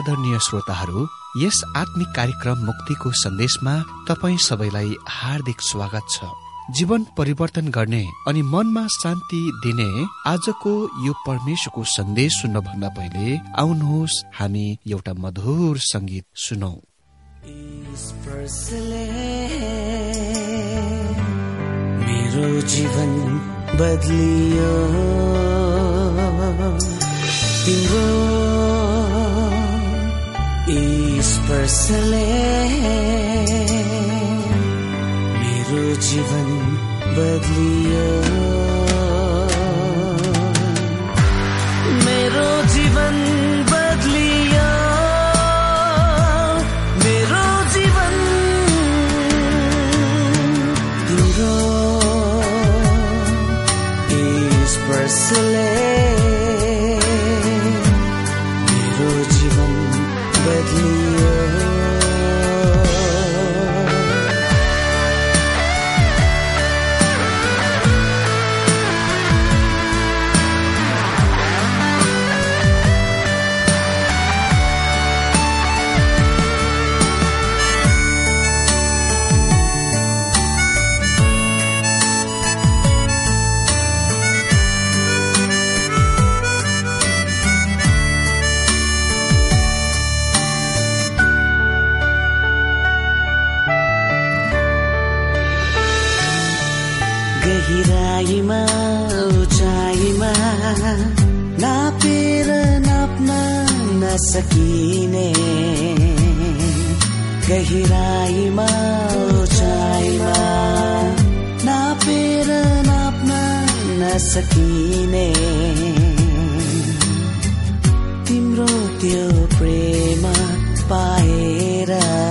आदरणीय श्रोताहरू, यस आत्मिक कार्यक्रम मुक्तिको सन्देशमा तपाईं सबैलाई हार्दिक स्वागत छ। जीवन परिवर्तन गर्ने अनि मनमा शान्ति दिने आजको यो परमेश्वरको सन्देश सुन्नभन्दा पहिले आउनुहोस् हामी एउटा मधुर संगीत सुनौं। मेरो जीवन बदलियो, तिम्रो स्पर्शले मेरो जीवन बदलियो, मेरो जीवन बदलियो, मेरो जीवन तिम्रो स्पर्शले मेरो जीवन बदलियो। गहिराईमा उचाइमा नापेर नाप्न नसकिने, गहिराईमा उचाइमा नापेर नाप्न नसकिने, तिम्रो त्यो प्रेम पाएर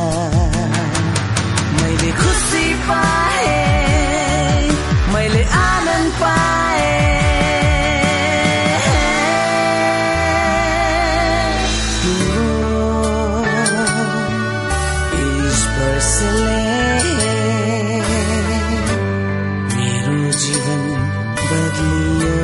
मैले खुसी पाए, मैले आनन्द पाए। तिम्रो स्पर्शले मेरो जीवन बदलियो।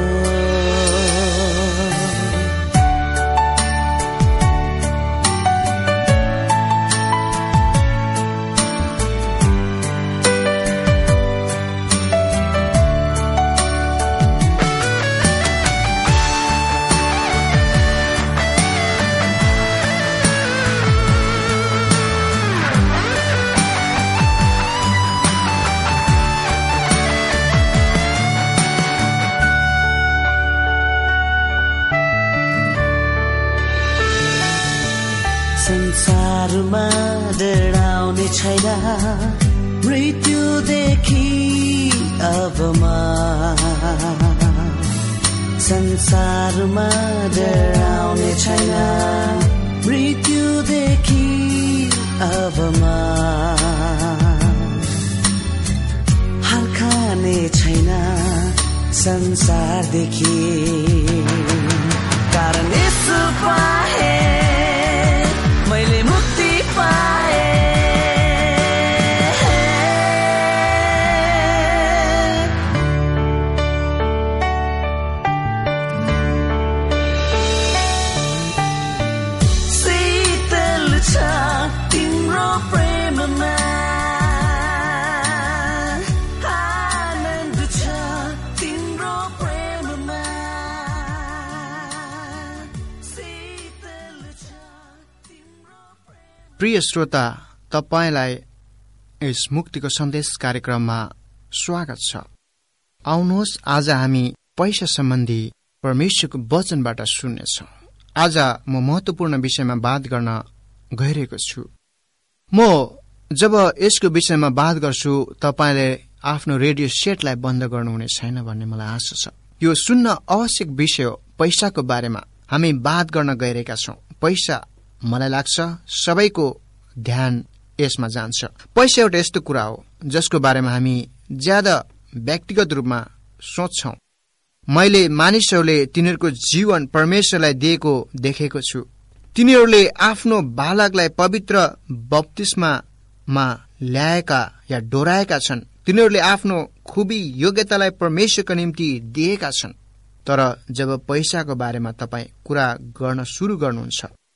संसारमा डराउने छैन मृत्युदेखि अबमा, संसारमा डराउने छैन मृत्युदेखि अबमा, हार खाने छैन संसारदेखि, कारण यसो पाए मैले मुक्ति पाए। शीतल छ तिम्रो प्रेममा, आनन्द छ तिम्रो प्रेममा। प्रिय श्रोता, तपाईलाई यस मुक्तिको सन्देश कार्यक्रममा स्वागत छ। आउनुहोस् आज हामी पैसा सम्बन्धी परमेश्वरको वचनबाट सुन्नेछौँ। आज म महत्वपूर्ण विषयमा बात गर्न गइरहेको छु। म जब यसको विषयमा बात गर्छु तपाईले आफ्नो रेडियो सेटलाई बन्द गर्नुहुने छैन भन्ने मलाई आशा छ। यो सुन्न आवश्यक विषय हो। पैसाको बारेमा हामी बात गर्न गइरहेका छौँ। पैसा मलाई लाग्छ सबैको ध्यान यसमा जान्छ। पैसा एउटा यस्तो कुरा हो जसको बारेमा हामी ज्यादा व्यक्तिगत रूपमा सोच्छौं। मैले मानिसहरूले तिनीहरूको जीवन परमेश्वरलाई दिएको देखेको छु। तिनीहरूले आफ्नो बालकलाई पवित्र बप्तिस्मामा ल्याएका या डोराएका छन्। तिनीहरूले आफ्नो खुबी योग्यतालाई परमेश्वरको निम्ति दिएका छन्। तर जब पैसाको बारेमा तपाई कुरा गर्न सुरु गर्नुहुन्छ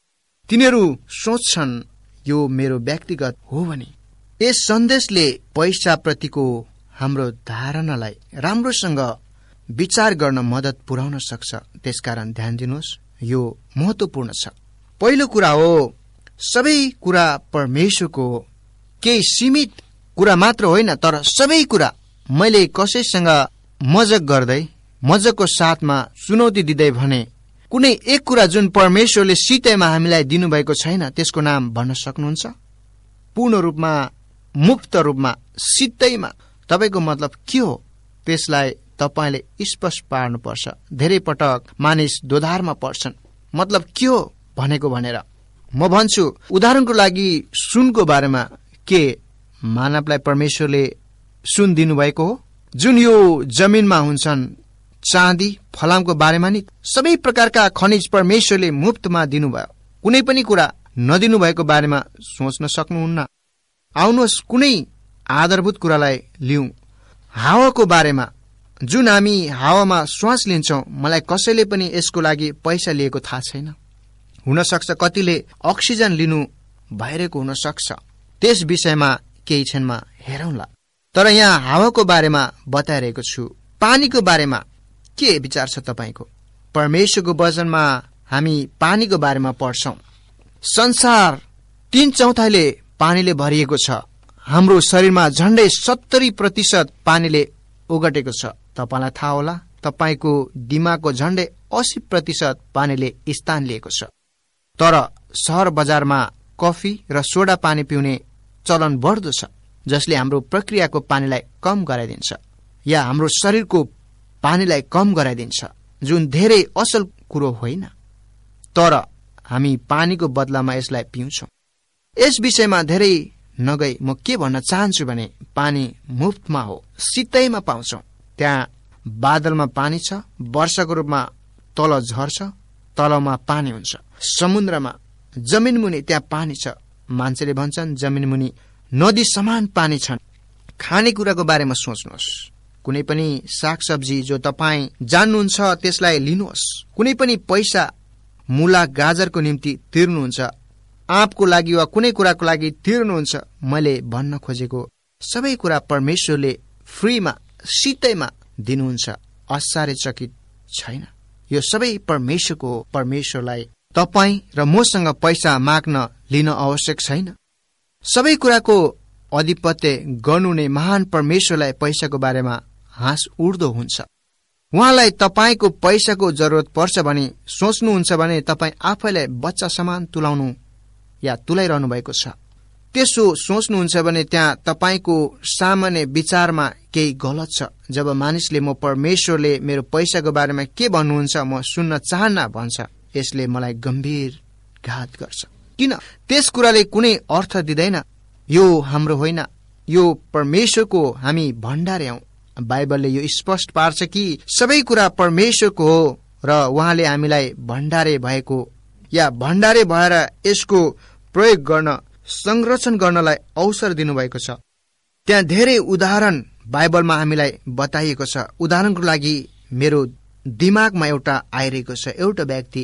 तिनीहरू सोच्छन् यो मेरो व्यक्तिगत हो भने। यस सन्देशले पैसाप्रतिको हाम्रो धारणालाई राम्रोसँग विचार गर्न मद्दत पुर्याउन सक्छ। त्यसकारण ध्यान दिनुहोस्, यो महत्त्वपूर्ण छ। पहिलो कुरा हो, सबै कुरा परमेश्वरको हो। केही सीमित कुरा मात्र होइन, तर सबै कुरा। मैले कसैसँग मजाक गर्दै मजाकको साथमा चुनौती दिँदै भने कुनै एक कुरा जुन परमेश्वरले सित्तैमा हामीलाई दिनुभएको छैन, त्यसको नाम भन्न सक्नुहुन्छ? पूर्ण रूपमा, मुक्त रूपमा, सित्तैमा तपाईको मतलब के हो? त्यसलाई तपाईले स्पष्ट पार्नुपर्छ। धेरै पटक मानिस दोधारमा पर्छन्, मतलब के हो भनेको भनेर। म भन्छु, उदाहरणको लागि सुनको बारेमा के मानवलाई परमेश्वरले सुन दिनुभएको हो? जुन यो जमिनमा हुन्छन्, चाँदी, फलामको बारेमा नि सबै प्रकारका खनिज परमेश्वरले मुफ्तमा दिनुभयो। कुनै पनि कुरा नदिनु भएको बारेमा सोच्न सक्नुहुन्न। आउनुहोस् कुनै आधारभूत कुरालाई लिउँ। हावाको बारेमा, जुन हामी हावामा श्वास लिन्छौं, मलाई कसैले पनि यसको लागि पैसा लिएको थाहा छैन। हुन सक्छ कतिले अक्सिजन लिनु भइरहेको हुन सक्छ। त्यस विषयमा केही क्षणमा हेरौँला। तर यहाँ हावाको बारेमा बताइरहेको छु। पानीको बारेमा के विचार छ तपाईको? परमेश्वरको वचनमा हामी पानीको बारेमा पढ्छौं। संसार 3/4 पानीले भरिएको छ। हाम्रो शरीरमा झण्डै 70% पानीले ओगटेको छ। तपाईलाई थाहा होला, तपाईको दिमागको झण्डै 80% पानीले स्थान लिएको छ। तर शहर बजारमा कफी र सोडा पानी पिउने चलन बढ्दो छ, जसले हाम्रो प्रक्रियाको पानीलाई कम गराइदिन्छ या हाम्रो शरीरको पानीलाई कम गराइदिन्छ, जुन धेरै असल कुरो होइन। तर हामी पानीको बदलामा यसलाई पिउँछौं। यस विषयमा धेरै नगई म के भन्न चाहन्छु भने पानी मुफ्तमा हो, सित्तैमा पाउँछौं। त्यहाँ बादलमा पानी छ, वर्षाको रूपमा तल झर्छ, तलमा पानी हुन्छ। समुद्रमा जमिन मुनि त्यहाँ पानी छ। मान्छेले भन्छन् जमिन मुनि नदी समान पानी छन्। खानेकुराको बारेमा सोच्नुहोस्। कुनै पनि सागसब्जी जो तपाईँ जान्नुहुन्छ त्यसलाई लिनुहोस्। कुनै पनि पैसा मूला गाजरको निम्ति तिर्नुहुन्छ, आँपको लागि वा कुनै कुराको लागि तिर्नुहुन्छ, मैले भन्न खोजेको सबै कुरा परमेश्वरले फ्रीमा, सित्तैमा दिनुहुन्छ। आश्चर्यचकित छैन? यो सबै परमेश्वरको हो। परमेश्वरलाई तपाईँ र मसँग पैसा माग्न लिन आवश्यक छैन। सबै कुराको अधिपत्य गर्नु नै महान परमेश्वरलाई पैसाको बारेमा हाँस उड्दो हुन्छ। उहाँलाई तपाईको पैसाको जरुरत पर्छ भने सोच्नुहुन्छ भने तपाईँ आफैलाई बच्चा समान तुलाउनु या तुलाइरहनु भएको छ। त्यसो सोच्नुहुन्छ भने त्यहाँ तपाईको सामान्य विचारमा केही गलत छ। जब मानिसले म परमेश्वरले मेरो पैसाको बारेमा के भन्नुहुन्छ म सुन्न चाहन्न भन्छ, यसले मलाई गम्भीर घात गर्छ। किन? त्यस कुराले कुनै अर्थ दिँदैन। यो हाम्रो होइन, यो परमेश्वरको। हामी भण्डारे हौं। बाइबलले यो स्पष्ट पार्छ कि सबै कुरा परमेश्वरको हो र उहाँले हामीलाई भण्डारे भएको या भण्डारे भएर यसको प्रयोग गर्न, संरक्षण गर्नलाई अवसर दिनुभएको छ। त्यहाँ धेरै उदाहरण बाइबलमा हामीलाई बताइएको छ। उदाहरणको लागि मेरो दिमागमा एउटा आइरहेको छ। एउटा व्यक्ति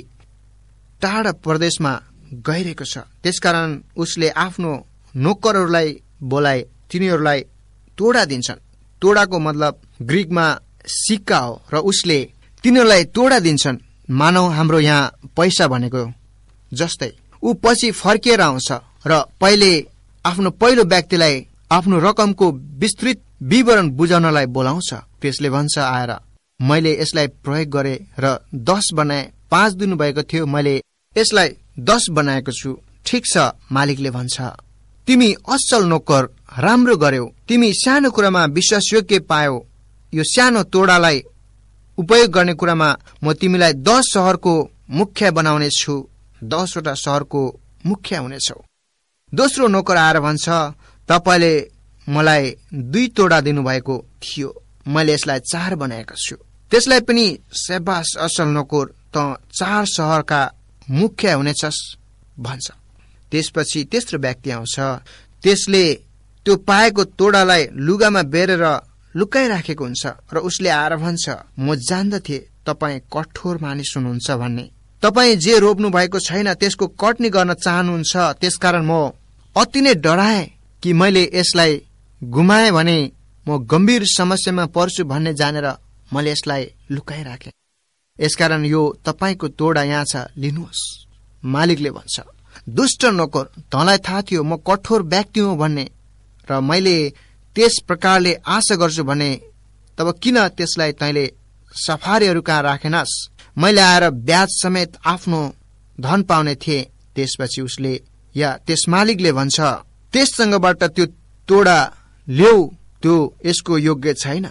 टाढा प्रदेशमा गइरहेको छ। त्यसकारण उसले आफ्नो नोकरहरूलाई बोलाए, तिनीहरूलाई तोडा दिन्छन्। तोडाको मतलब ग्रीकमा सिक्का हो र उसले तिनीहरूलाई तोडा दिन्छन्। मानव हाम्रो यहाँ पैसा भनेको जस्तै। ऊ पछि फर्किएर आउँछ र पहिले आफ्नो पहिलो व्यक्तिलाई आफ्नो रकमको विस्तृत विवरण बुझाउनलाई बोलाउँछ। त्यसले भन्छ, आएर मैले यसलाई प्रयोग गरे र 10 बनाए। 5 दिनुभएको थियो, मैले यसलाई 10 बनाएको छु। ठिक छ, मालिकले भन्छ, तिमी असल नोकर, राम्रो गर्यौ। तिमी सानो कुरामा विश्वासयोग्य पायौ। यो सानो तोडालाई उपयोग गर्ने कुरामा म तिमीलाई 10 शहरको मुख्य बनाउने छु। 10 वटा शहरको मुख्य हुनेछौ। दोस्रो नोकर आएर भन्छ, तपाईले मलाई 2 तोडा दिनुभएको थियो, मैले यसलाई 4 बनाएको छु। त्यसलाई पनि शाबास असल नोकर, त 4 शहरका मुख्य हुनेछस् भन्छ। त्यसपछि तेस्रो व्यक्ति आउँछ। त्यसले त्यो पाएको तोडालाई लुगामा बेरेर लुकाइराखेको हुन्छ र उसले आएर भन्छ, म जान्दथे तपाई कठोर मानिस हुनुहुन्छ भन्ने, तपाईँ जे रोप्नु भएको छैन त्यसको कटनी गर्न चाहनुहुन्छ। त्यसकारण म अति नै डराए कि मैले यसलाई गुमाएँ भने म गम्भीर समस्यामा पर्छु भन्ने जानेर मैले यसलाई लुकाइराखेँ। यसकारण यो तपाईको तोडा यहाँ छ, लिनुहोस्। मालिकले भन्छ, दुष्ट नोकर, तँलाई थाहा थियो म कठोर व्यक्ति हुँ भन्ने, र मैले त्यस प्रकारले आशा गर्छु भने तब किन त्यसलाई तैँले सफारीहरू कहाँ राखेनस्? मैले आएर ब्याज समेत आफ्नो धन पाउने थिएँ। त्यसपछि उसले या त्यस मालिकले भन्छ, त्यससँगबाट त्यो तोडा ल्याऊ, त्यो यसको योग्य छैन।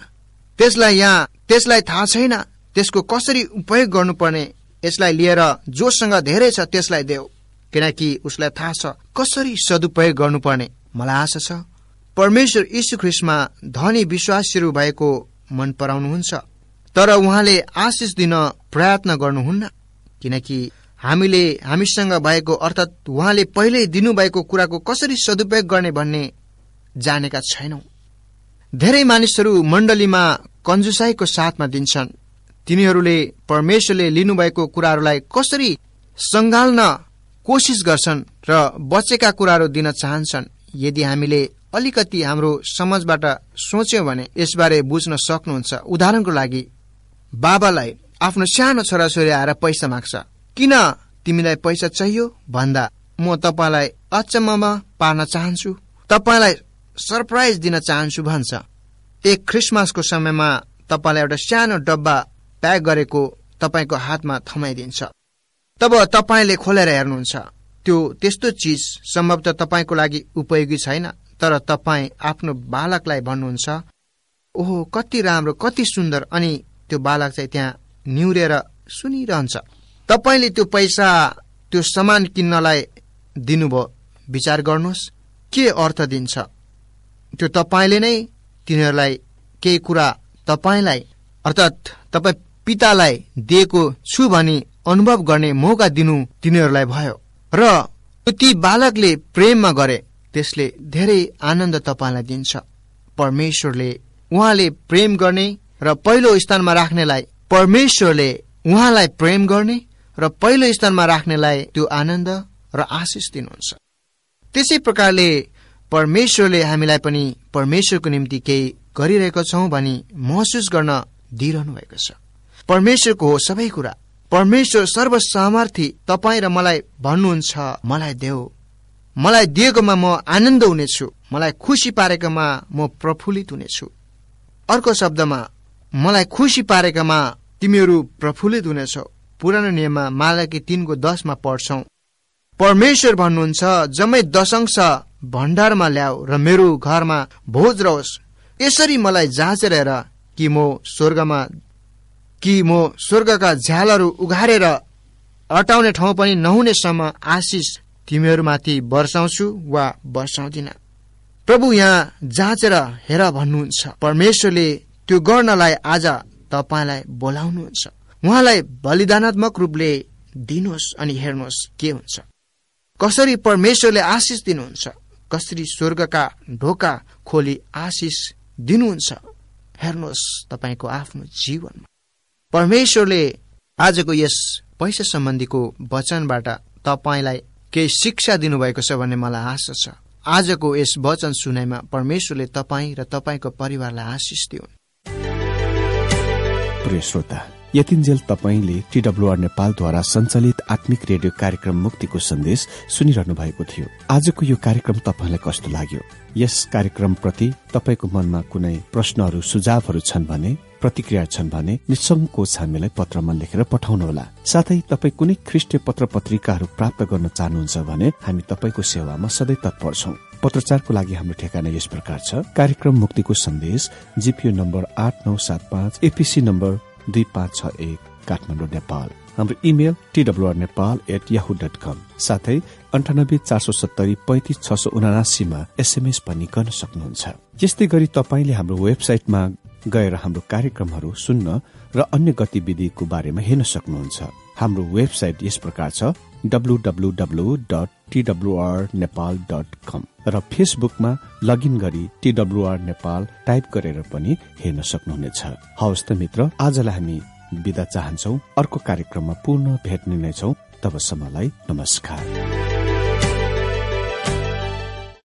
त्यसलाई थाहा छैन त्यसको कसरी उपयोग गर्नुपर्ने। यसलाई लिएर जोसँग धेरै छ त्यसलाई देऊ, किनकि उसलाई थाहा छ कसरी सदुपयोग गर्नुपर्ने। मलाई आशा छ परमेश्वर यीशु ख्रीष्टमा धनी विश्वासीहरू भएको मन पराउनुहुन्छ, तर उहाँले आशिष दिन प्रयत्न गर्नुहुन्न, किनकि हामीले हामीसँग भएको अर्थात् उहाँले पहिल्यै दिनुभएको कुराको कसरी सदुपयोग गर्ने भन्ने जानेका छैनौं। धेरै मानिसहरू मण्डलीमा कन्जुसाईको साथमा दिन्छन्। तिनीहरूले परमेश्वरले लिनुभएको कुराहरूलाई कसरी संगाल्न कोशिश गर्छन् र बचेका कुराहरू दिन चाहन्छन्। यदि हामीले अलिकति हाम्रो समाजबाट सोच्यौं भने यसबारे बुझ्न सक्नुहुन्छ। उदाहरणको लागि, बाबालाई आफ्नो सानो छोराछोरी आएर पैसा माग्छ। किन तिमीलाई पैसा चाहियो भन्दा म तपाईलाई अचम्ममा पार्न चाहन्छु, तपाईलाई सरप्राइज दिन चाहन्छु भन्छ। एक क्रिसमसको समयमा तपाईलाई एउटा सानो डब्बा प्याक गरेको तपाईको हातमा थमाइदिन्छ। तब तपाईले खोलेर हेर्नुहुन्छ, त्यो त्यस्तो चीज सम्भवतः तपाईको लागि उपयोगी छैन, तर तपाई आफ्नो बालकलाई भन्नुहुन्छ, ओहो कति राम्रो, कति सुन्दर, अनि त्यो बालक चाहिँ त्यहाँ निहुरेर सुनिरहन्छ। तपाईले त्यो पैसा त्यो सामान किन्नलाई दिनुभयो। विचार गर्नुहोस् के अर्थ दिन्छ। त्यो तपाईले नै तिनीहरूलाई केही कुरा तपाईलाई अर्थात् तपाई पितालाई दिएको छु भनी अनुभव गर्ने मौका दिनु तिनीहरूलाई भयो, र ती बालकले प्रेममा गरे त्यसले धेरै आनन्द तपाईलाई दिन्छ। परमेश्वरले उहाँले प्रेम गर्ने र पहिलो स्थानमा राख्नेलाई, परमेश्वरले उहाँलाई प्रेम गर्ने र पहिलो स्थानमा राख्नेलाई त्यो आनन्द र आशिष दिनुहुन्छ। त्यसै प्रकारले परमेश्वरले हामीलाई पनि परमेश्वरको निम्ति केही गरिरहेको छौं भनी महसुस गर्न दिइरहनु भएको छ। परमेश्वरको हो सबै कुरा। परमेश्वर सर्वसामर्थी तपाईँ र मलाई भन्नुहुन्छ, मलाई देऊ, मलाई दिएकोमा म आनन्द हुनेछु, मलाई खुसी पारेकोमा म प्रफुल्लित हुनेछु। अर्को शब्दमा, मलाई खुसी पारेकोमा तिमीहरू प्रफुल्लित हुनेछौ। पुरानो नियममा मालाकी 3:10 पढ्छौं, परमेश्वर भन्नुहुन्छ, जम्मै दशंश भण्डारमा ल्याऊ र मेरो घरमा भोज रहोस्। यसरी मलाई जाँचेर हेर कि म स्वर्गका झ्यालहरू उघारेर अटाउने ठाउँ पनि नहुनेसम्म आशिष तिमीहरूमाथि वर्षाउँछु वा वर्षाउँदिन। प्रभु यहाँ जाँचेर हेर भन्नुहुन्छ। परमेश्वरले त्यो गर्नलाई आज तपाईलाई बोलाउनुहुन्छ। उहाँलाई बलिदानात्मक रूपले दिनुहोस् अनि हेर्नुहोस् के हुन्छ। कसरी परमेश्वरले आशिष दिनुहुन्छ, कसरी स्वर्गका ढोका खोली आशिष दिनुहुन्छ। हेर्नुहोस् तपाईको आफ्नो जीवनमा। परमेश्वरले आजको यस पैसा सम्बन्धीको वचनबाट तपाईलाई केही शिक्षा दिनुभएको छ भन्ने मलाई आशा छ। आजको यस वचन सुनाइमा परमेश्वरले तपाईँ र तपाईको परिवारलाई आशिष दिउन्। प्रिय श्रोता, यतिन्जेल तपाईले टीडब्ल्यूआर नेपालद्वारा सञ्चालित आत्मिक रेडियो कार्यक्रम मुक्तिको सन्देश सुनिरहनु भएको थियो। आजको यो कार्यक्रम तपाईलाई कस्तो लाग्यो? यस कार्यक्रम प्रति तपाईको मनमा कुनै प्रश्नहरू, सुझावहरू छन् भने, प्रतिक्रिया छन् भने निसंकोच हामीलाई पत्रमा लेखेर पठाउनुहोला। साथै तपाई कुनै ख्रीष्टीय पत्र पत्रिकाहरू प्राप्त गर्न चाहनुहुन्छ भने हामी तपाईको सेवामा सधैँ तत्पर छौं। पत्रचारको लागि हाम्रो ठेगाना यस प्रकार छ: कार्यक्रम मुक्तिको सन्देश, GPO number 8975, APC number 2561, Kathmandu, Nepal. हाम्रो इमेल twrnepal@yahoo.com, साथै 9847735679 मा एसएमएस पनि गर्न सक्नुहुन्छ। यस्तै गरी तपाईले हाम्रो वेबसाइटमा गएर हाम्रो कार्यक्रमहरू सुन्न र अन्य गतिविधिको बारेमा हेर्न सक्नुहुन्छ। हाम्रो वेबसाइट यस प्रकार छ: www.twrnepal.com, र फेसबुकमा लगइन गरी TWR नेपाल टाइप गरेर पनि हेर्न सक्नुहुनेछ। हवस् त मित्र, आजलाई हामी बिदा चाहन्छौ। अर्को कार्यक्रममा पुनः भेट्ने नै छौ। तबसम्मलाई नमस्कार।